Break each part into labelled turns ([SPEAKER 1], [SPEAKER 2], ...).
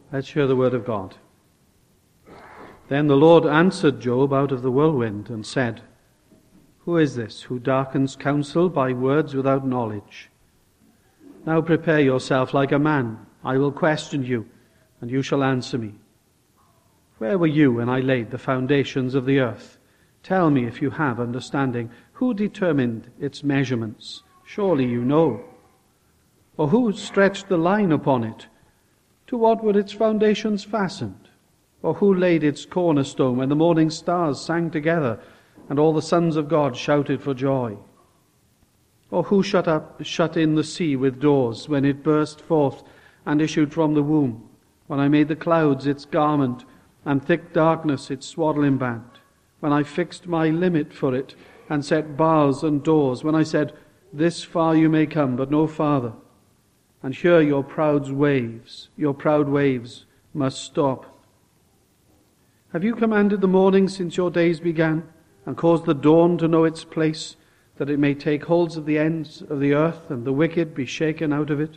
[SPEAKER 1] Let's hear the word of God. Then the Lord answered Job out of the whirlwind and said, Who is this who darkens counsel by words without knowledge? Now prepare yourself like a man. I will question you, and you shall answer me. Where were you when I laid the foundations of the earth? Tell me if you have understanding. Who determined its measurements? Surely you know. Or who stretched the line upon it? To what were its foundations fastened? Or who laid its cornerstone when the morning stars sang together and all the sons of God shouted for joy? Or who shut in the sea with doors when it burst forth and issued from the womb, when I made the clouds its garment and thick darkness its swaddling band, when I fixed my limit for it and set bars and doors, when I said, This far you may come, but no farther, and here your proud waves must stop. Have you commanded the morning since your days began, and caused the dawn to know its place, that it may take holds of the ends of the earth, and the wicked be shaken out of it?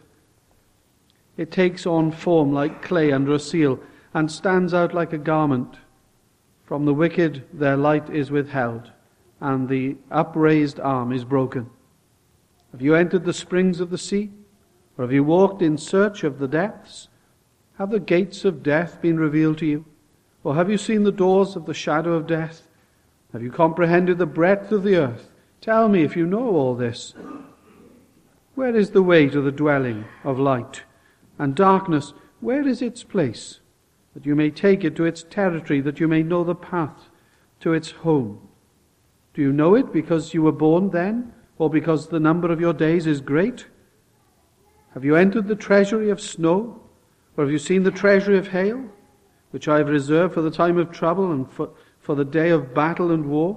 [SPEAKER 1] It takes on form like clay under a seal, and stands out like a garment. From the wicked their light is withheld, and the upraised arm is broken. Have you entered the springs of the sea? Or have you walked in search of the depths? Have the gates of death been revealed to you? Or have you seen the doors of the shadow of death? Have you comprehended the breadth of the earth? Tell me if you know all this. Where is the way to the dwelling of light? And darkness, where is its place? That you may take it to its territory, that you may know the path to its home. Do you know it because you were born then, or because the number of your days is great? Have you entered the treasury of snow, or have you seen the treasury of hail, which I have reserved for the time of trouble and for the day of battle and war?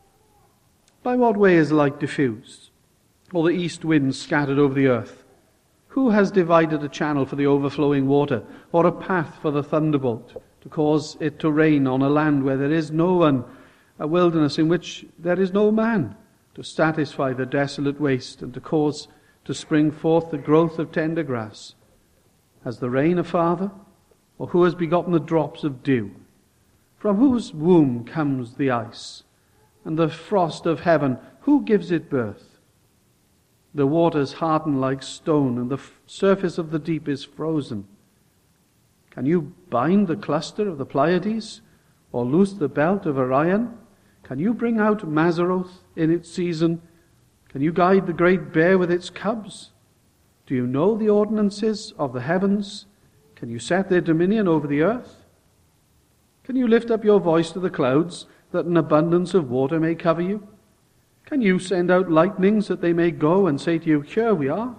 [SPEAKER 1] By what way is light diffused, or the east wind scattered over the earth? Who has divided a channel for the overflowing water, or a path for the thunderbolt, to cause it to rain on a land where there is no one, a wilderness in which there is no man, to satisfy the desolate waste, and to cause to spring forth the growth of tender grass? Has the rain a father? Or who has begotten the drops of dew? From whose womb comes the ice? And the frost of heaven, who gives it birth? The waters harden like stone, and the surface of the deep is frozen. Can you bind the cluster of the Pleiades, or loose the belt of Orion? Can you bring out Mazzaroth in its season? Can you guide the great bear with its cubs? Do you know the ordinances of the heavens? Can you set their dominion over the earth? Can you lift up your voice to the clouds, that an abundance of water may cover you? Can you send out lightnings, that they may go and say to you, Here we are?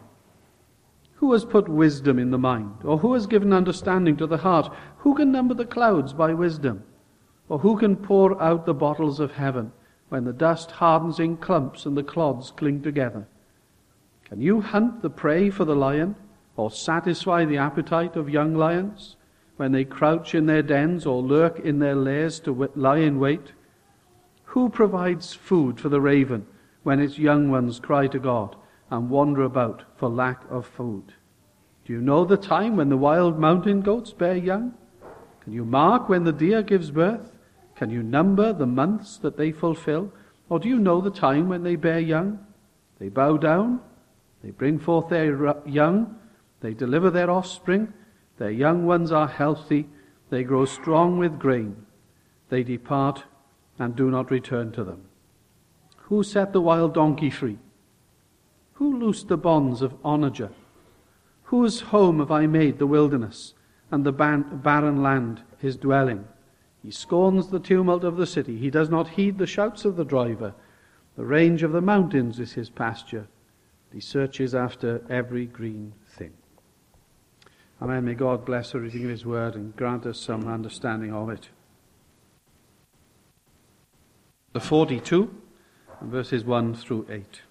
[SPEAKER 1] Who has put wisdom in the mind? Or who has given understanding to the heart? Who can number the clouds by wisdom? Or who can pour out the bottles of heaven, when the dust hardens in clumps and the clods cling together? Can you hunt the prey for the lion, or satisfy the appetite of young lions, when they crouch in their dens or lurk in their lairs to lie in wait? Who provides food for the raven, when its young ones cry to God and wander about for lack of food? Do you know the time when the wild mountain goats bear young? Can you mark when the deer gives birth? Can you number the months that they fulfill? Or do you know the time when they bear young? They bow down, they bring forth their young, they deliver their offspring, their young ones are healthy, they grow strong with grain, they depart and do not return to them. Who set the wild donkey free? Who loosed the bonds of Onijah? Whose home have I made the wilderness, and the barren land his dwelling? He scorns the tumult of the city. He does not heed the shouts of the driver. The range of the mountains is his pasture. He searches after every green thing. Amen. May God bless the reading of his word and grant us some understanding of it. The 42, verses 1 through 8.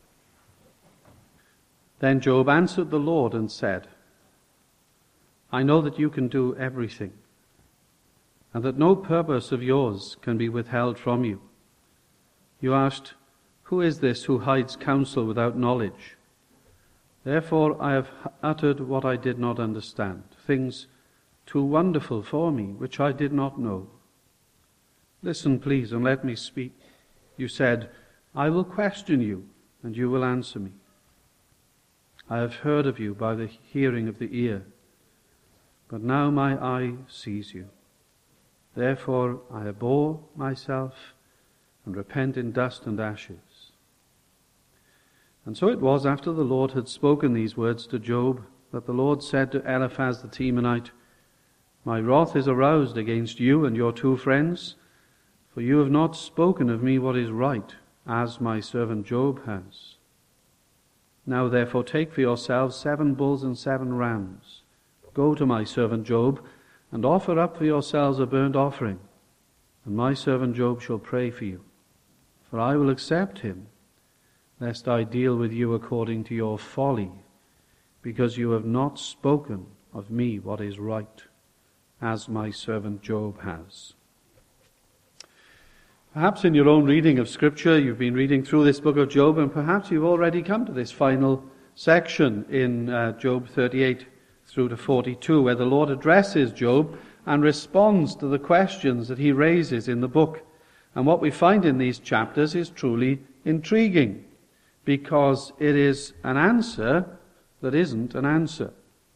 [SPEAKER 1] Then Job answered the Lord and said, I know that you can do everything, and that no purpose of yours can be withheld from you. You asked, Who is this who hides counsel without knowledge? Therefore I have uttered what I did not understand, things too wonderful for me, which I did not know. Listen, please, and let me speak. You said, I will question you, and you will answer me. I have heard of you by the hearing of the ear, but now my eye sees you. Therefore I abhor myself and repent in dust and ashes. And so it was, after the Lord had spoken these words to Job, that the Lord said to Eliphaz the Temanite, My wrath is aroused against you and your 2 friends, for you have not spoken of me what is right, as my servant Job has. Now therefore take for yourselves 7 bulls and 7 rams. Go to my servant Job, and offer up for yourselves a burnt offering, and my servant Job shall pray for you. For I will accept him, lest I deal with you according to your folly, because you have not spoken of me what is right, as my servant Job has. Perhaps in your own reading of Scripture, you've been reading through this book of Job, and perhaps you've already come to this final section in Job 38 through to 42, where the Lord addresses Job and responds to the questions that he raises in the book. And what we find in these chapters is truly intriguing, because it is an answer that isn't an answer.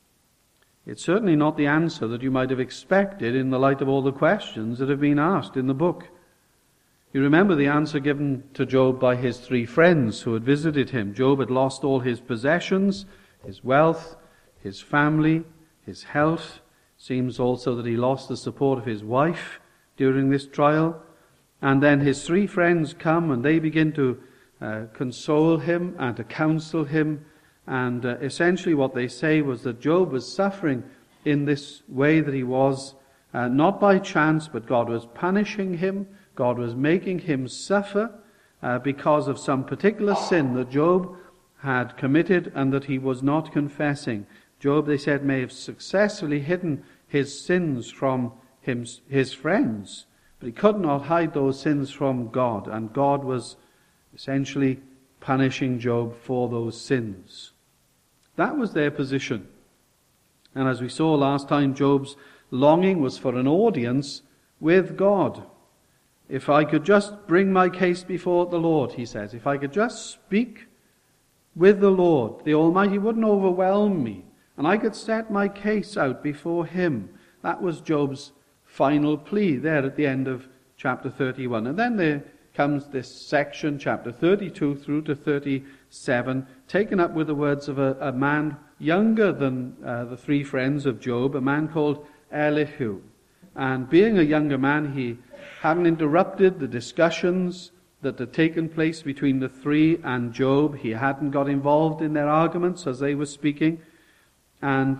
[SPEAKER 1] It's certainly not the answer that you might have expected in the light of all the questions that have been asked in the book. You remember the answer given to Job by his 3 friends who had visited him. Job had lost all his possessions, his wealth, his family, his health. Seems also that he lost the support of his wife during this trial. And then his 3 friends come and they begin to console him and to counsel him. And essentially what they say was that Job was suffering in this way that he was, not by chance, but God was punishing him. God was making him suffer because of some particular sin that Job had committed and that he was not confessing. Job, they said, may have successfully hidden his sins from his friends, but he could not hide those sins from God, and God was essentially punishing Job for those sins. That was their position. And as we saw last time, Job's longing was for an audience with God. If I could just bring my case before the Lord, he says, if I could just speak with the Lord, the Almighty wouldn't overwhelm me, and I could set my case out before him. That was Job's final plea there at the end of chapter 31. And then there comes this section, chapter 32 through to 37, taken up with the words of a man younger than the 3 friends of Job, a man called Elihu. And being a younger man, he hadn't interrupted the discussions that had taken place between the 3 and Job. He hadn't got involved in their arguments as they were speaking. And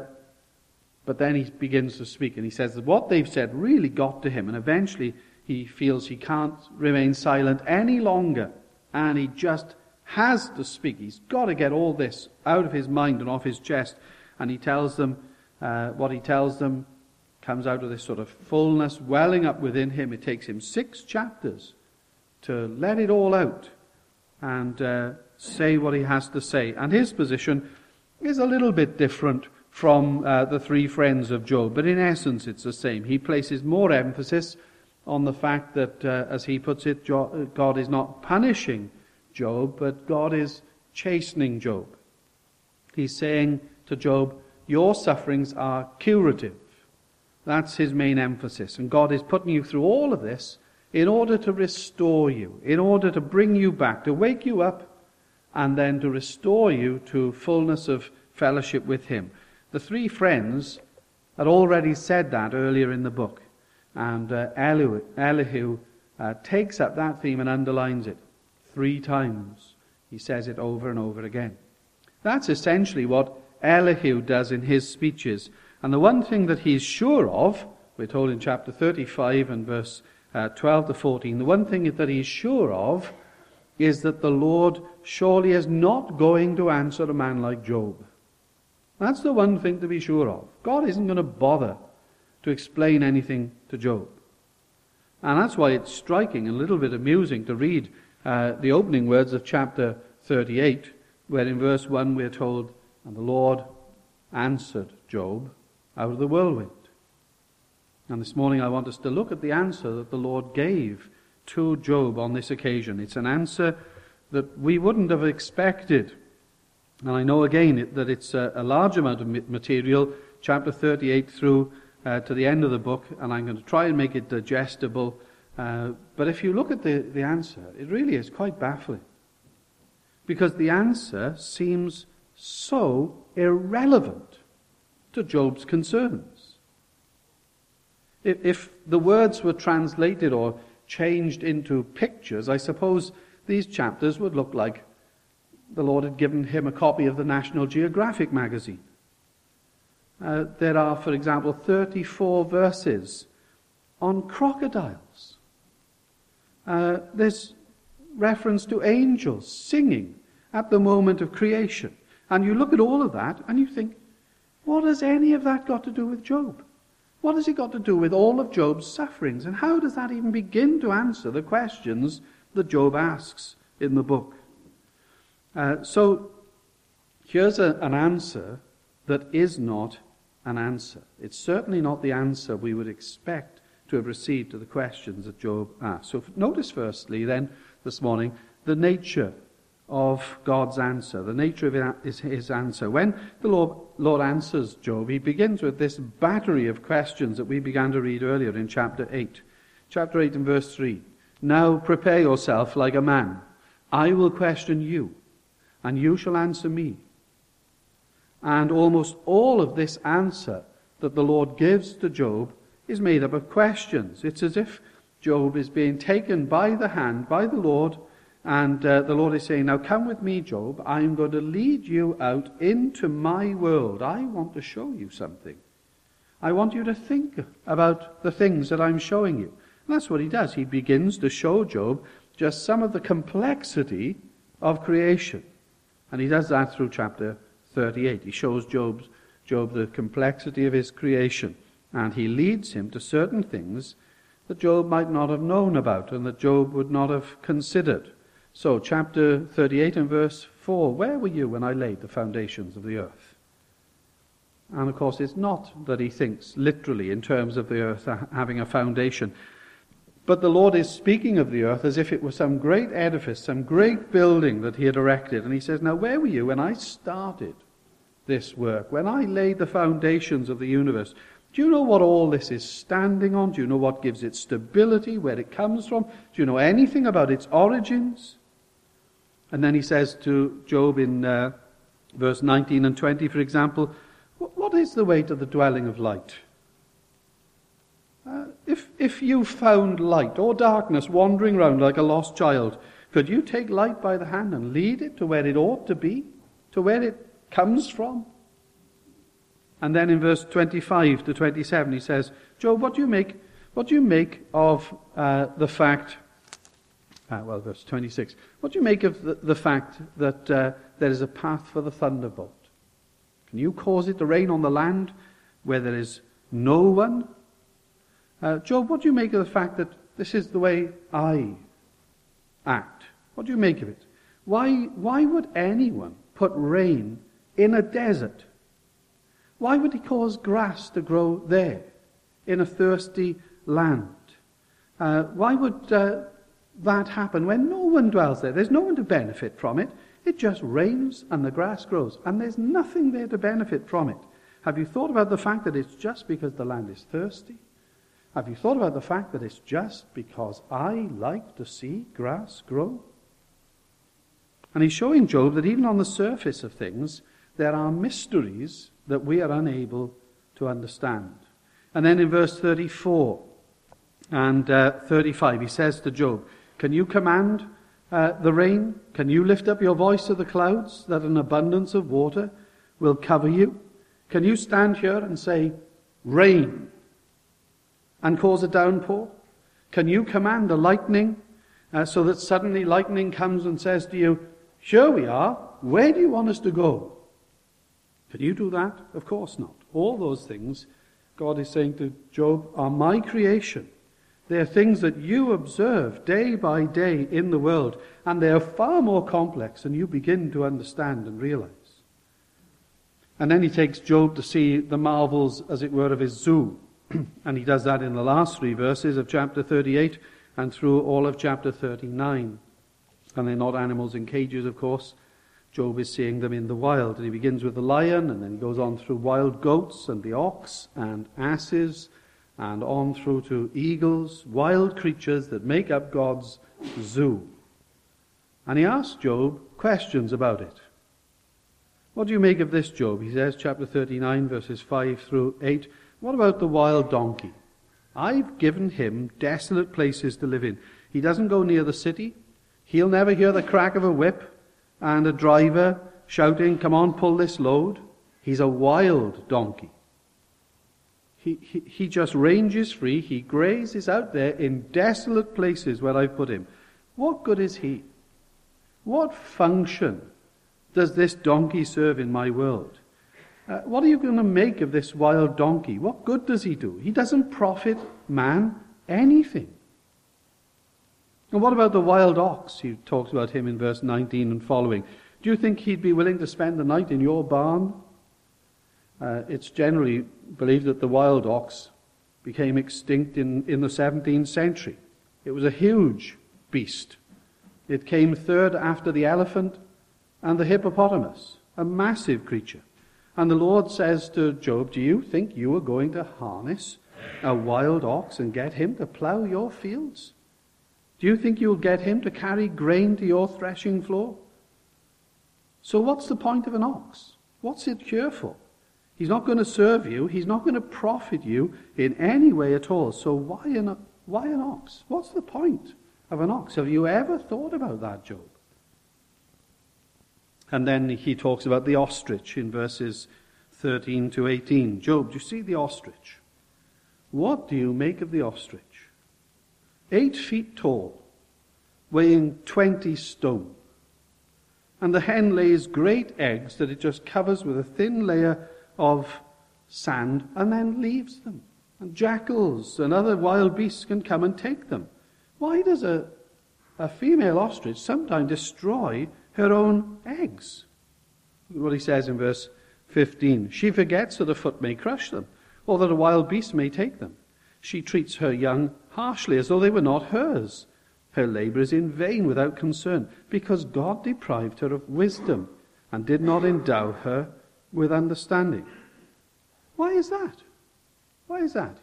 [SPEAKER 1] but then he begins to speak, and he says that what they've said really got to him, and eventually he feels he can't remain silent any longer, and he just has to speak. He's got to get all this out of his mind and off his chest, and he tells them what he tells them comes out of this sort of fullness welling up within him. It takes him 6 chapters to let it all out and say what he has to say. And his position is a little bit different from the 3 friends of Job, but in essence it's the same. He places more emphasis on the fact that, as he puts it, God is not punishing Job, but God is chastening Job. He's saying to Job, your sufferings are curative. That's his main emphasis. And God is putting you through all of this in order to restore you, in order to bring you back, to wake you up, and then to restore you to fullness of fellowship with him. The 3 friends had already said that earlier in the book. And Elihu takes up that theme and underlines it 3 times. He says it over and over again. That's essentially what Elihu does in his speeches. And the one thing that he's sure of, we're told in chapter 35 and verse 12 to 14, the one thing that he's sure of is that the Lord surely is not going to answer a man like Job. That's the one thing to be sure of. God isn't going to bother to explain anything to Job. And that's why it's striking and a little bit amusing to read the opening words of chapter 38, where in verse 1 we're told, and the Lord answered Job out of the whirlwind. And this morning I want us to look at the answer that the Lord gave to Job on this occasion. It's an answer that we wouldn't have expected. And I know again that it's a large amount of material, chapter 38 through to the end of the book, and I'm going to try and make it digestible. But if you look at the answer, it really is quite baffling. Because the answer seems so irrelevant to Job's concerns. If the words were translated or changed into pictures, I suppose these chapters would look like the Lord had given him a copy of the National Geographic magazine. There are, for example, 34 verses on crocodiles. There's reference to angels singing at the moment of creation. And you look at all of that and you think, what has any of that got to do with Job? What has it got to do with all of Job's sufferings? And how does that even begin to answer the questions that Job asks in the book? So here's an answer that is not an answer. It's certainly not the answer we would expect to have received to the questions that Job asked. So notice firstly then this morning the nature of God's answer, the nature of his answer. When the Lord answers Job, he begins with this battery of questions that we began to read earlier in chapter 8. Chapter 8 and verse 3. Now prepare yourself like a man. I will question you, and you shall answer me. And almost all of this answer that the Lord gives to Job is made up of questions. It's as if Job is being taken by the hand by the Lord, and the Lord is saying, now come with me, Job. I'm going to lead you out into my world. I want to show you something. I want you to think about the things that I'm showing you. And that's what he does. He begins to show Job just some of the complexity of creation. And he does that through chapter 38. He shows Job the complexity of his creation. And he leads him to certain things that Job might not have known about and that Job would not have considered. So, chapter 38 and verse 4, where were you when I laid the foundations of the earth? And of course, it's not that he thinks literally in terms of the earth having a foundation. But the Lord is speaking of the earth as if it was some great edifice, some great building that he had erected. And he says, now where were you when I started this work, when I laid the foundations of the universe? Do you know what all this is standing on? Do you know what gives it stability, where it comes from? Do you know anything about its origins? And then he says to Job in verse 19 and 20, for example, what is the way to the dwelling of light? If you found light or darkness wandering around like a lost child, could you take light by the hand and lead it to where it ought to be, to where it comes from? And then in verse 25 to 27 he says, Job, what do you make of the fact, verse 26, what do you make of the fact that there is a path for the thunderbolt? Can you cause it to rain on the land where there is no one? Job, what do you make of the fact that this is the way I act? What do you make of it? Why would anyone put rain in a desert? Why would he cause grass to grow there in a thirsty land? Why would that happen when no one dwells there? There's no one to benefit from it. It just rains and the grass grows, and there's nothing there to benefit from it. Have you thought about the fact that it's just because the land is thirsty? Have you thought about the fact that it's just because I like to see grass grow? And he's showing Job that even on the surface of things, there are mysteries that we are unable to understand. And then in verse 34 and 35, he says to Job, can you command the rain? Can you lift up your voice to the clouds that an abundance of water will cover you? Can you stand here and say, rain, and cause a downpour? Can you command the lightning so that suddenly lightning comes and says to you, here we are, where do you want us to go? Can you do that? Of course not. All those things, God is saying to Job, are my creation. They are things that you observe day by day in the world, and they are far more complex than you begin to understand and realize. And then he takes Job to see the marvels, as it were, of his zoo. And he does that in the last 3 verses of chapter 38 and through all of chapter 39. And they're not animals in cages, of course. Job is seeing them in the wild. And he begins with the lion, and then he goes on through wild goats and the ox and asses, and on through to eagles, wild creatures that make up God's zoo. And he asks Job questions about it. What do you make of this, Job? He says, chapter 39, verses 5 through 8. What about the wild donkey? I've given him desolate places to live in. He doesn't go near the city. He'll never hear the crack of a whip and a driver shouting, come on, pull this load. He's a wild donkey. He just ranges free. He grazes out there in desolate places where I've put him. What good is he? What function does this donkey serve in my world? What are you going to make of this wild donkey? What good does he do? He doesn't profit man anything. And what about the wild ox? He talks about him in verse 19 and following. Do you think he'd be willing to spend the night in your barn? It's generally believed that the wild ox became extinct in the 17th century. It was a huge beast. It came third after the elephant and the hippopotamus, a massive creature. And the Lord says to Job, do you think you are going to harness a wild ox and get him to plow your fields? Do you think you'll get him to carry grain to your threshing floor? So what's the point of an ox? What's it here for? He's not going to serve you. He's not going to profit you in any way at all. So why an ox? What's the point of an ox? Have you ever thought about that, Job? And then he talks about the ostrich in verses 13 to 18. Job, do you see the ostrich? What do you make of the ostrich? 8 feet tall, weighing 20 stone. And the hen lays great eggs that it just covers with a thin layer of sand and then leaves them. And jackals and other wild beasts can come and take them. Why does a female ostrich sometimes destroy her own eggs? Look at what he says in verse 15. She forgets that a foot may crush them, or that a wild beast may take them. She treats her young harshly as though they were not hers. Her labor is in vain without concern, because God deprived her of wisdom and did not endow her with understanding. Why is that? Why is that?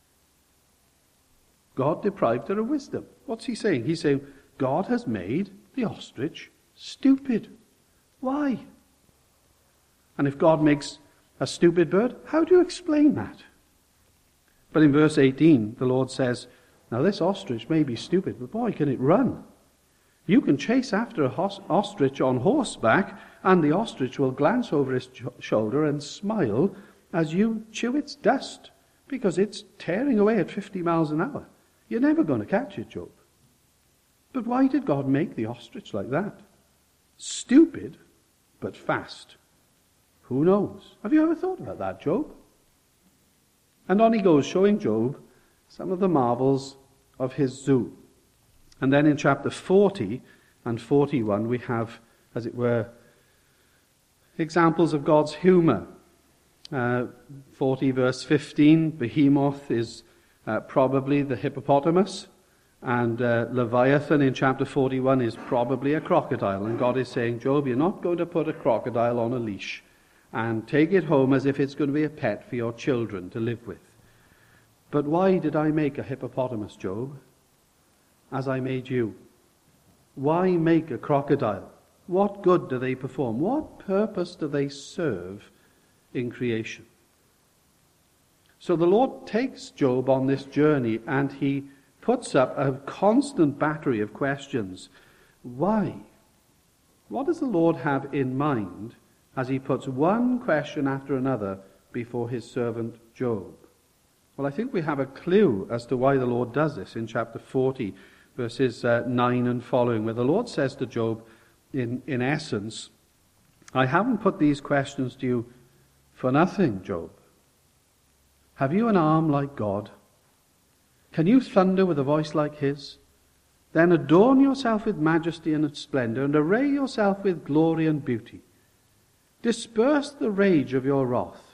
[SPEAKER 1] God deprived her of wisdom. What's he saying? He's saying God has made the ostrich stupid. Why? And if God makes a stupid bird, how do you explain that? But in verse 18, the Lord says, now this ostrich may be stupid, but boy, can it run. You can chase after a ostrich on horseback, and the ostrich will glance over his shoulder and smile as you chew its dust, because it's tearing away at 50 miles an hour. You're never going to catch it, Job. But why did God make the ostrich like that? Stupid, but fast. Who knows? Have you ever thought about that, Job? And on he goes, showing Job some of the marvels of his zoo. And then in chapter 40 and 41 we have, as it were, examples of God's humor. 40 verse 15, Behemoth is probably the hippopotamus, and Leviathan in chapter 41 is probably a crocodile. And God is saying, Job, you're not going to put a crocodile on a leash and take it home as if it's going to be a pet for your children to live with. But why did I make a hippopotamus, Job, as I made you? Why make a crocodile? What good do they perform? What purpose do they serve in creation? So the Lord takes Job on this journey, and he puts up a constant battery of questions. Why? What does the Lord have in mind as he puts one question after another before his servant Job? Well, I think we have a clue as to why the Lord does this in chapter 40, verses 9 and following, where the Lord says to Job, in essence, I haven't put these questions to you for nothing, Job. Have you an arm like God? Can you thunder with a voice like his? Then adorn yourself with majesty and splendor, and array yourself with glory and beauty. Disperse the rage of your wrath.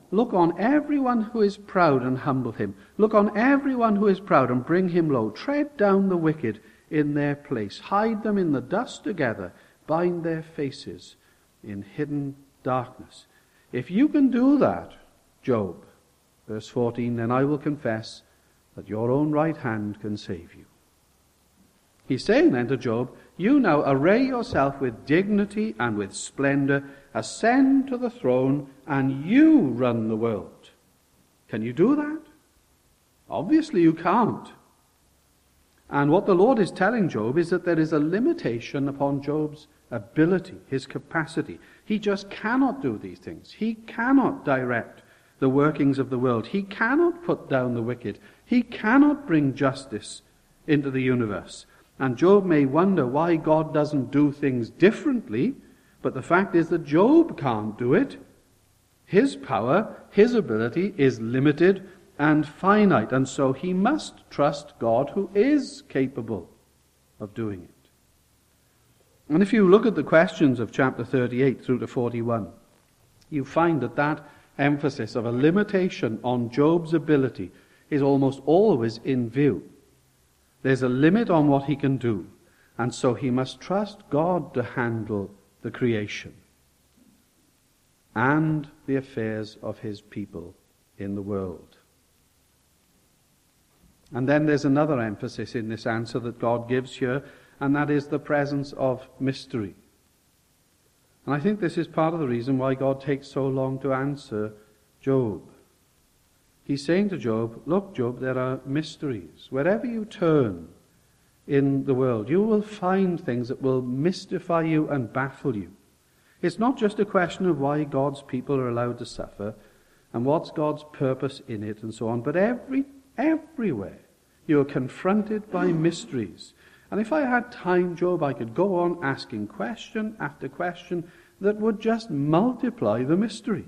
[SPEAKER 1] look on everyone who is proud and humble him. Look on everyone who is proud and bring him low. Tread down the wicked in their place. Hide them in the dust together. Bind their faces in hidden darkness. If you can do that, Job, verse 14, then I will confess that your own right hand can save you. He's saying then to Job, you now array yourself with dignity and with splendor, ascend to the throne, and you run the world. Can you do that? Obviously you can't. And what the Lord is telling Job is that there is a limitation upon Job's ability, his capacity. He just cannot do these things. He cannot direct the workings of the world. He cannot put down the wicked. He cannot bring justice into the universe. And Job may wonder why God doesn't do things differently, but the fact is that Job can't do it. His power, his ability is limited and finite, and so he must trust God who is capable of doing it. And if you look at the questions of chapter 38 through to 41, you find that emphasis of a limitation on Job's ability is almost always in view. There's a limit on what he can do, and so he must trust God to handle the creation and the affairs of his people in the world. And then there's another emphasis in this answer that God gives here, and that is the presence of mystery. And I think this is part of the reason why God takes so long to answer Job. He's saying to Job, look, Job, there are mysteries. Wherever you turn in the world, you will find things that will mystify you and baffle you. It's not just a question of why God's people are allowed to suffer and what's God's purpose in it and so on, but everywhere you are confronted by mysteries. And if I had time, Job, I could go on asking question after question that would just multiply the mysteries.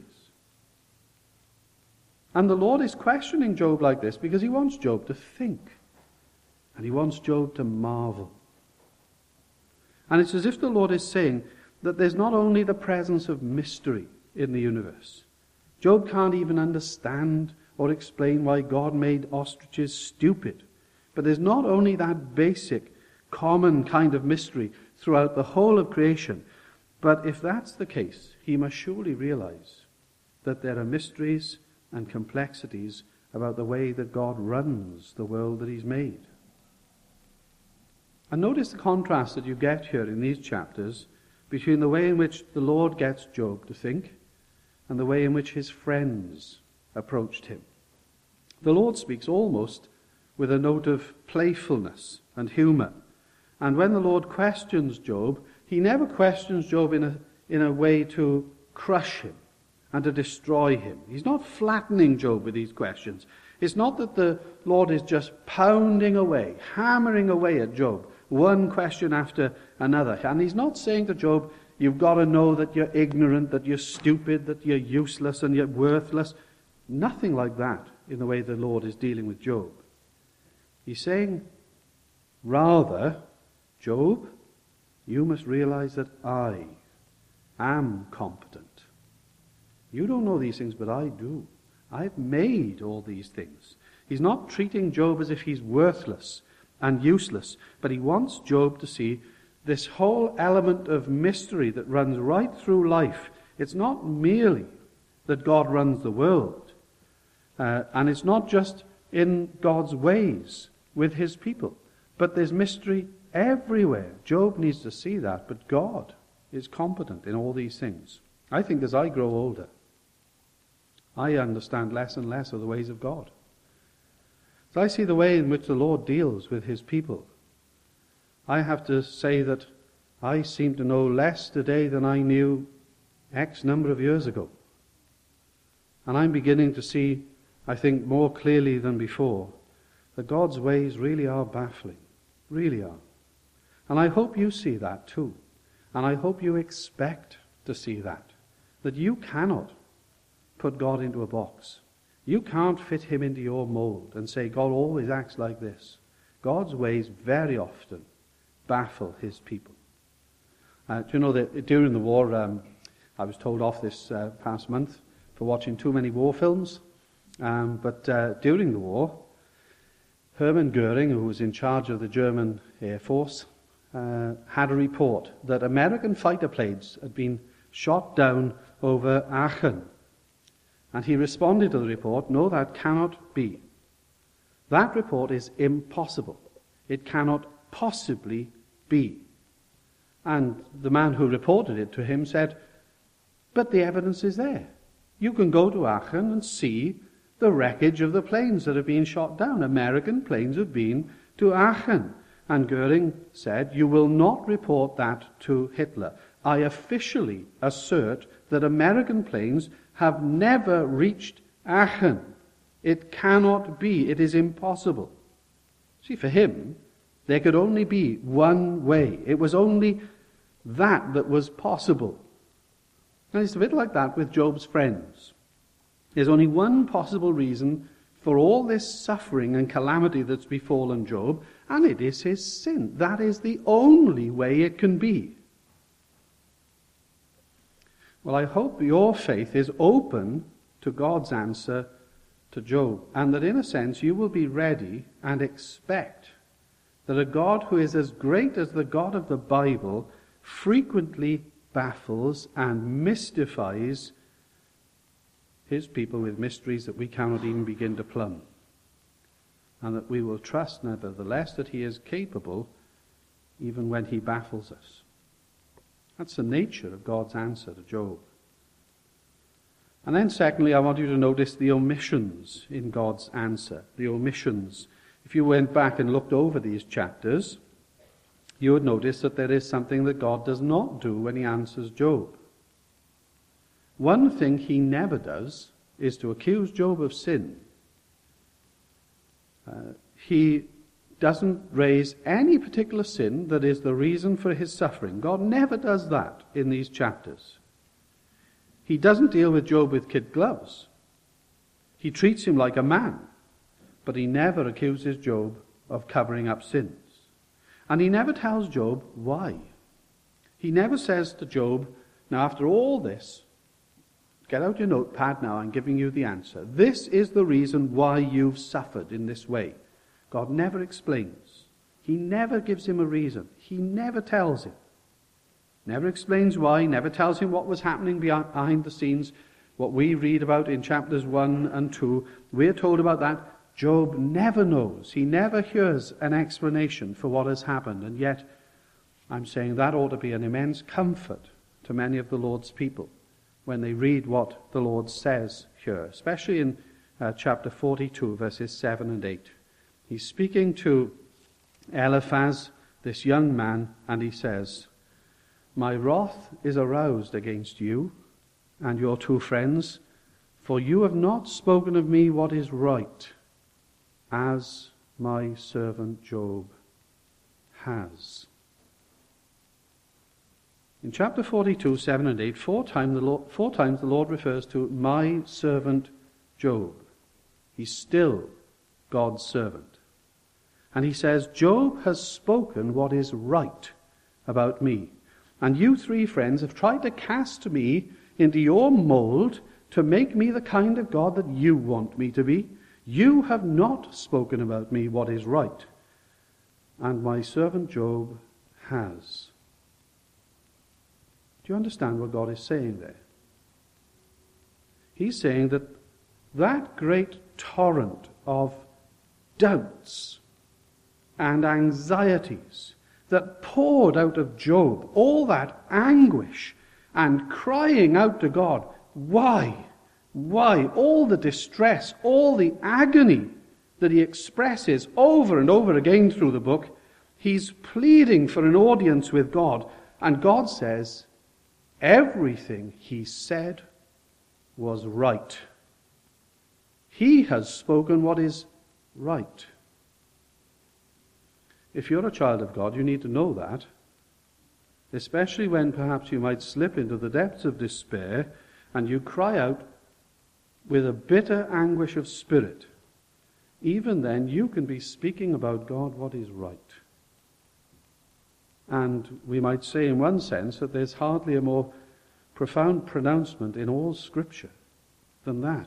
[SPEAKER 1] And the Lord is questioning Job like this because he wants Job to think. And he wants Job to marvel. And it's as if the Lord is saying that there's not only the presence of mystery in the universe. Job can't even understand or explain why God made ostriches stupid. But there's not only that basic, common kind of mystery throughout the whole of creation, but if that's the case, he must surely realize that there are mysteries and complexities about the way that God runs the world that he's made. And notice the contrast that you get here in these chapters between the way in which the Lord gets Job to think and the way in which his friends approached him. The Lord speaks almost with a note of playfulness and humor. And when the Lord questions Job, he never questions Job in a way to crush him and to destroy him. He's not flattening Job with these questions. It's not that the Lord is just pounding away, hammering away at Job, one question after another. And he's not saying to Job, you've got to know that you're ignorant, that you're stupid, that you're useless and you're worthless. Nothing like that in the way the Lord is dealing with Job. He's saying, rather, Job, you must realize that I am competent. You don't know these things, but I do. I've made all these things. He's not treating Job as if he's worthless and useless, but he wants Job to see this whole element of mystery that runs right through life. It's not merely that God runs the world, and it's not just in God's ways with his people, but there's mystery everywhere. Job needs to see that, but God is competent in all these things. I think as I grow older, I understand less and less of the ways of God. As I see the way in which the Lord deals with his people, I have to say that I seem to know less today than I knew X number of years ago. And I'm beginning to see, I think, more clearly than before, that God's ways really are baffling. Really are. And I hope you see that too. And I hope you expect to see that. That you cannot put God into a box. You can't fit him into your mold and say God always acts like this. God's ways very often baffle his people. Do you know that during the war, I was told off this past month for watching too many war films, but during the war, Hermann Goering, who was in charge of the German Air Force, had a report that American fighter planes had been shot down over Aachen. And he responded to the report, "No, that cannot be. That report is impossible. It cannot possibly be." And the man who reported it to him said, "But the evidence is there. You can go to Aachen and see the wreckage of the planes that have been shot down. American planes have been to Aachen." And Goering said, "You will not report that to Hitler. I officially assert that American planes have never reached Aachen. It cannot be. It is impossible." See, for him, there could only be one way. It was only that was possible. And it's a bit like that with Job's friends. There's only one possible reason for all this suffering and calamity that's befallen Job, and it is his sin. That is the only way it can be. Well, I hope your faith is open to God's answer to Job, and that in a sense you will be ready and expect that a God who is as great as the God of the Bible frequently baffles and mystifies his people with mysteries that we cannot even begin to plumb, and that we will trust nevertheless that he is capable even when he baffles us. That's the nature of God's answer to Job. And then secondly, I want you to notice the omissions in God's answer. The omissions. If you went back and looked over these chapters, you would notice that there is something that God does not do when he answers Job. One thing he never does is to accuse Job of sin. He doesn't raise any particular sin that is the reason for his suffering. God never does that in these chapters. He doesn't deal with Job with kid gloves. He treats him like a man, but he never accuses Job of covering up sins. And he never tells Job why. He never says to Job, "Now after all this, get out your notepad now, I'm giving you the answer. This is the reason why you've suffered in this way." God never explains. He never gives him a reason. He never tells him. Never explains why, never tells him what was happening behind the scenes. What we read about in chapters 1 and 2, we're told about that. Job never knows. He never hears an explanation for what has happened. And yet, I'm saying that ought to be an immense comfort to many of the Lord's people when they read what the Lord says here, especially in chapter 42, verses 7 and 8. He's speaking to Eliphaz, this young man, and he says, "My wrath is aroused against you and your two friends, for you have not spoken of me what is right, as my servant Job has." In chapter 42, 7 and 8, four times the Lord refers to my servant Job. He's still God's servant. And he says, "Job has spoken what is right about me. And you three friends have tried to cast me into your mold to make me the kind of God that you want me to be. You have not spoken about me what is right. And my servant Job has." Do you understand what God is saying there? He's saying that that great torrent of doubts and anxieties that poured out of Job, all that anguish and crying out to God, why, all the distress, all the agony that he expresses over and over again through the book, he's pleading for an audience with God, and God says, everything he said was right. He has spoken what is right. If you're a child of God, you need to know that, especially when perhaps you might slip into the depths of despair and you cry out with a bitter anguish of spirit. Even then, you can be speaking about God what is right. And we might say in one sense that there's hardly a more profound pronouncement in all Scripture. than that.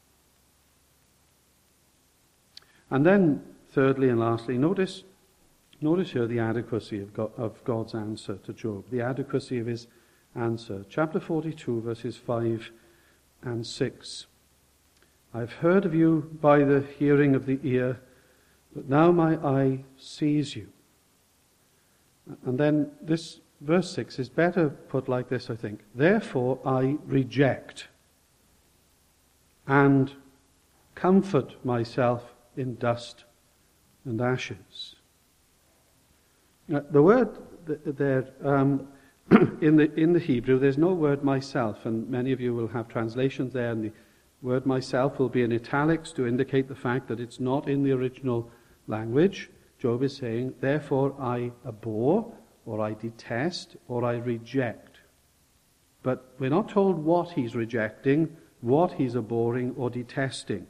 [SPEAKER 1] And then, thirdly and lastly, notice here the adequacy of God's answer to Job, the adequacy of his answer. Chapter 42, verses 5 and 6. I've heard of you by the hearing of the ear, but now my eye sees you. And then this verse 6 is better put like this, I think. Therefore I reject and comfort myself in dust and ashes. The word there, in the Hebrew, there's no word myself, and many of you will have translations there, and the word myself will be in italics to indicate the fact that it's not in the original language. Job is saying, therefore I abhor, or I detest, or I reject. But we're not told what he's rejecting, what he's abhorring or detesting.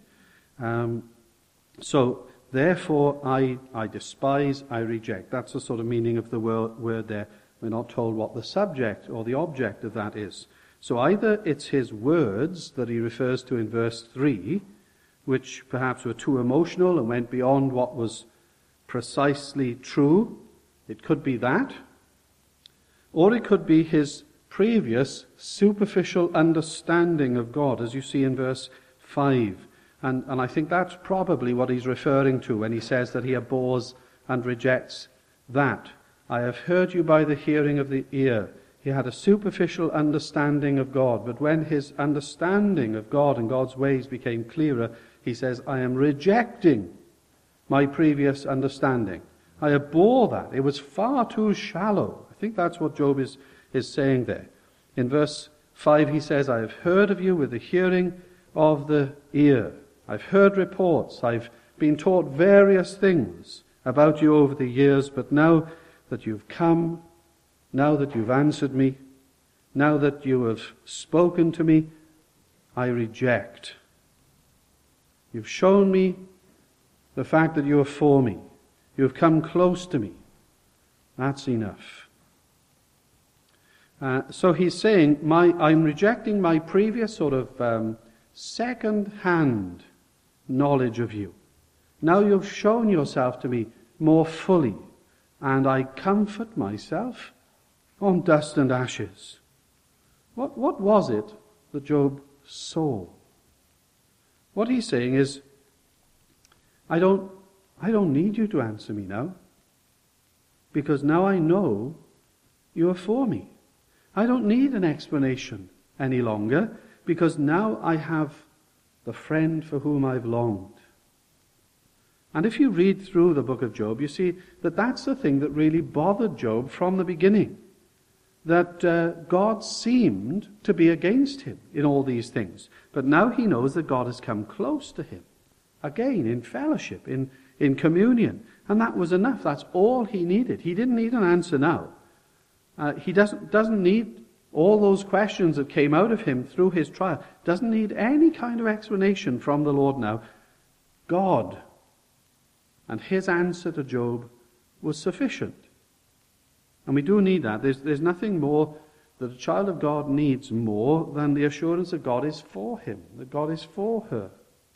[SPEAKER 1] So, therefore I despise, I reject. That's the sort of meaning of the word there. We're not told what the subject or the object of that is. So either it's his words that he refers to in verse 3, which perhaps were too emotional and went beyond what was precisely true. It could be that. Or it could be his previous superficial understanding of God, as you see in verse 5. And I think that's probably what he's referring to when he says that he abhors and rejects that. I have heard you by the hearing of the ear. He had a superficial understanding of God, but when his understanding of God and God's ways became clearer, he says, I am rejecting my previous understanding. I abhor that. It was far too shallow. I think that's what Job is saying there. In verse 5 he says, I have heard of you with the hearing of the ear. I've heard reports. I've been taught various things about you over the years, but now that you've come, now that you've answered me, now that you have spoken to me, I reject. You've shown me the fact that you are for me. You have come close to me. That's enough. So he's saying, I'm rejecting my previous sort of second-hand knowledge of you. Now you've shown yourself to me more fully, and I comfort myself on dust and ashes. What was it that Job saw? What he's saying is, I don't need you to answer me now, because now I know you are for me. I don't need an explanation any longer, because now I have the friend for whom I've longed. And if you read through the book of Job, you see that that's the thing that really bothered Job from the beginning. That God seemed to be against him in all these things. But now he knows that God has come close to him. Again, in fellowship, in communion. And that was enough. That's all he needed. He didn't need an answer now. He doesn't need all those questions that came out of him through his trial. Doesn't need any kind of explanation from the Lord now. God and his answer to Job was sufficient. And we do need that. There's nothing more that a child of God needs more than the assurance that God is for him, that God is for her.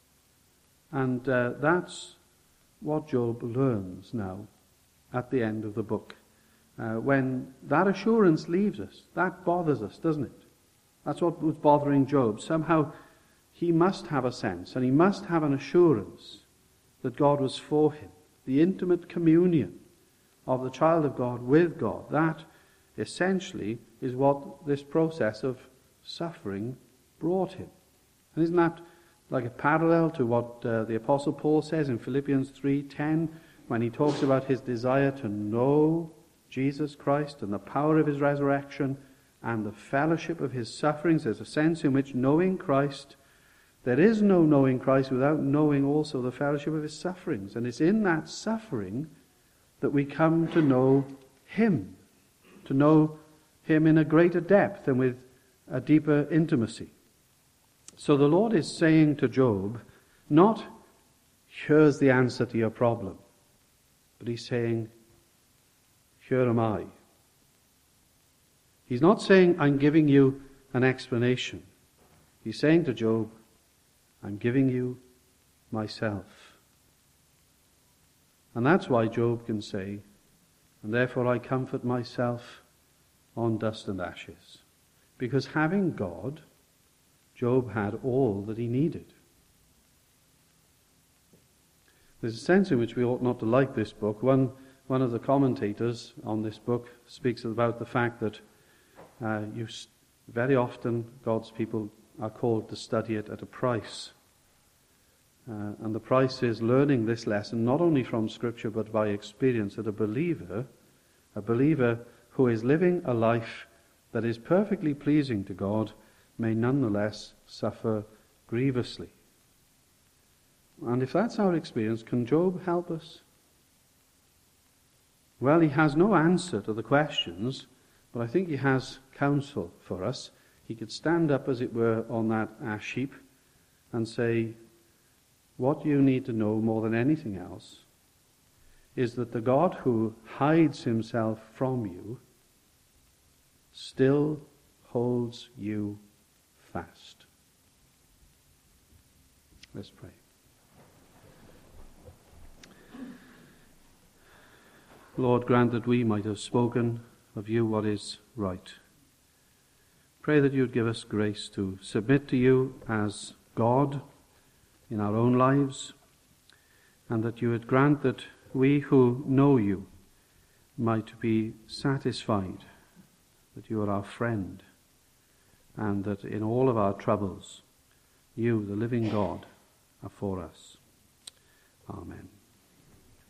[SPEAKER 1] And that's what Job learns now at the end of the book. When that assurance leaves us, that bothers us, doesn't it? That's what was bothering Job. Somehow he must have a sense and he must have an assurance that God was for him. The intimate communion of the child of God with God, that essentially is what this process of suffering brought him. And isn't that like a parallel to what the Apostle Paul says in Philippians 3:10 when he talks about his desire to know Jesus Christ and the power of his resurrection and the fellowship of his sufferings? There's a sense in which knowing Christ, there is no knowing Christ without knowing also the fellowship of his sufferings. And it's in that suffering that we come to know him in a greater depth and with a deeper intimacy. So the Lord is saying to Job, not, here's the answer to your problem, but he's saying, here am I. He's not saying, I'm giving you an explanation. He's saying to Job, I'm giving you myself. And that's why Job can say, and therefore I comfort myself on dust and ashes. Because having God, Job had all that he needed. There's a sense in which we ought not to like this book. One of the commentators on this book speaks about the fact that very often God's people are called to study it at a price. And the price is learning this lesson not only from Scripture but by experience, that a believer who is living a life that is perfectly pleasing to God may nonetheless suffer grievously. And if that's our experience, can Job help us? Well, he has no answer to the questions, but I think he has counsel for us. He could stand up, as it were, on that ash heap and say, what you need to know more than anything else is that the God who hides himself from you still holds you fast. Let's pray. Lord, grant that we might have spoken of you what is right. Pray that you would give us grace to submit to you as God in our own lives, and that you would grant that we who know you might be satisfied that you are our friend, and that in all of our troubles, you, the living God, are for us. Amen.